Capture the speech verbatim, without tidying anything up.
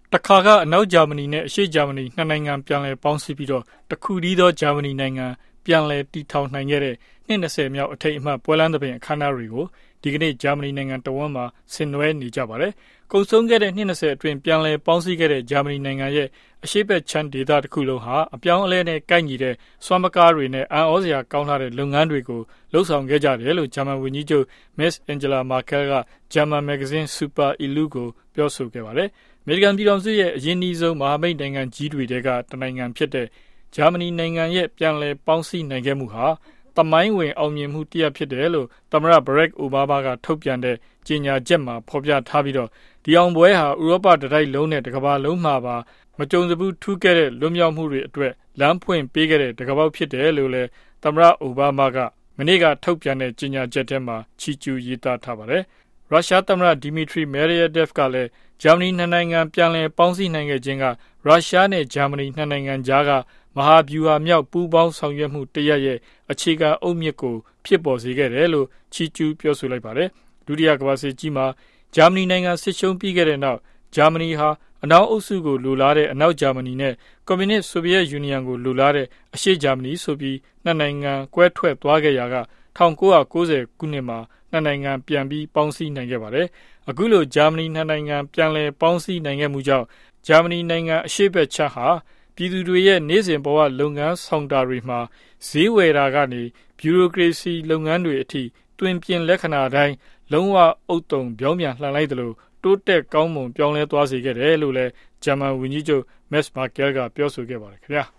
တခါကအနောက်ဂျာမနီနဲ့အရှေ့ဂျာမနီနှစ်နိုင်ငံပြန်လည်ပေါင်းစည်းပြီးတော့တခုတည်းသောဂျာမနီနိုင်ငံပြန်လည်တည်ထောင်နိုင်ခဲ့တဲ့နှစ်၂၀မြောက်အထိမ်းအမှတ်ပွဲလမ်းသဘင်အခမ်းအနားတွေကိုဒီကနေ့ဂျာမနီနိုင်ငံတဝန်းမှာဆင်နွှဲနေကြပါတယ်။ကုန်ဆုံးခဲ့တဲ့နှစ်၂၀အတွင်းပြန်လည်ပေါင်းစည်းခဲ့တဲ့ဂျာမနီနိုင်ငံရဲ့အရှေ့ဘက်ခြမ်းဒေသတစ်ခုလုံးဟာအပြောင်းအလဲနဲ့ကိုက်ညီတဲ့စွမ်းပကားတွေနဲ့အံ့ဩစရာကောင်းတဲ့လုပ်ငန်းတွေကိုလှုပ်ဆောင်ခဲ့ကြတယ်လို့ဂျာမန်ဝန်ကြီးချုပ် Miss Angela Merkel ကဂျာမန်မဂ္ဂဇင်း Super E L U ကိုပြောဆိုခဲ့ပါတယ်။အမေရိကန်ပြည်ထောင်စုရဲ့အရင်းနှီးဆုံးမဟာမိတ်နိုင်ငံကြီးတွေကတနိုင်ငံဖြစ်တဲ့ဂျာမနီနိုင်ငံရဲ့ပြန်လည်ပေါင်းစည်းနိုင်ခဲ့မှုဟာသမိုင်းဝင်အောင်မြင်မှုတစ်ရပ်ဖြစ်တယ်လို့သမ္မတ Barack Obama ကထုတ်ပြန်တဲ့ကြေညာချက်မှာဖော်ပြထားပြီးတော့ဒီအောင်ပွဲဟာဥရောပတိုက်လုံးနဲ့တစ်ကမ္ဘာလုံးမှာပါမကြုံစဘူးထူးခဲ့တဲ့လွတ်မြောက်မှုတွေအတွက်လမ်းဖွင့်ပေးခဲ့တဲ့တစ်ကမ္ဘာဖြစ်တယ်လို့လည်းသမ္မတ Obama ကမနေ့ကထုတ်ပြန်တဲ့ကြေညာချက်ထဲမှာချီးကျူးရေးသားထားပါတယ်။ရုရှားသမ္မတ Dmitry Medvedev ကလည်းဂျာမနီနှစ်နိုင်ငံပြန်လည်ပေါင်းစည်းနိုင်ခဲ့ခြင်းကရုရှားနဲ့ဂျာမနီနှစ်နိုင်ငံကြားကမဟာဗျူဟာမြောက်ပူးပေါင်းဆောင်ရွက်မှုတရက်ရဲ့အခြေခံအုတ်မြစ်ကိုဖြစ်ပေါ်စေခဲ့တယ်လို့ချီးကျူးပြောဆိုလိုက်ပါတယ်။ဒုတိယကမ္ဘာစစ်ကြီးမှာဂျာမနီနိုင်ငံဆစ်ရှုံးပြီးခဲ့တဲ့နောက်ဂျာမနီဟာအနောက်အုပ်စုကိုလိုလားတဲ့အနောက်ဂျာမနီနဲ့ကွန်မြူနစ်ဆိုဗီယက်ယူနီယံကိုလိုလားတဲ့အရှေ့ဂျာမနီဆိုပြီးနှစ်နိုင်ငံကွဲထွက်သွားခဲ့ရာက၁၉၉၀ခုနှစ်မှာနှစ်နိုင်ငံပြန်ပြီးပေါင်းစည်းနိုင်ခဲ့ပါတယ်။အခုလိုဂျာမနီနှစ်နိုင်ငံပြန်လည်ပေါင်းစည်းနိုင်ခဲ့မှုကြောင့်ဂျာမနီနိုင်ငံအရှေ့ဘက်ခြမ်းဟာပြည်သူတွေရဲ့နေ့စဉ်ဘဝလုပ်ငန်းဆောင်တာတွေမှာဈေးဝယ်တာကနေဘျူရိုကရေစီလုပ်ငန်းတွေအထိတွင်ပြင်လက္ခဏာတိုင်းလုံးဝအုတ်တုံပြောင်းပြန်လှန်လိုက်သလိုတိုးတက်ကောင်းမွန်ပြောင်းလဲသွားစေခဲ့တယ်လို့လည်းဂျာမန်ဝန်ကြီးချုပ် Miss Merkel ကပြောဆိုခဲ့ပါတယ်ခင်ဗျာ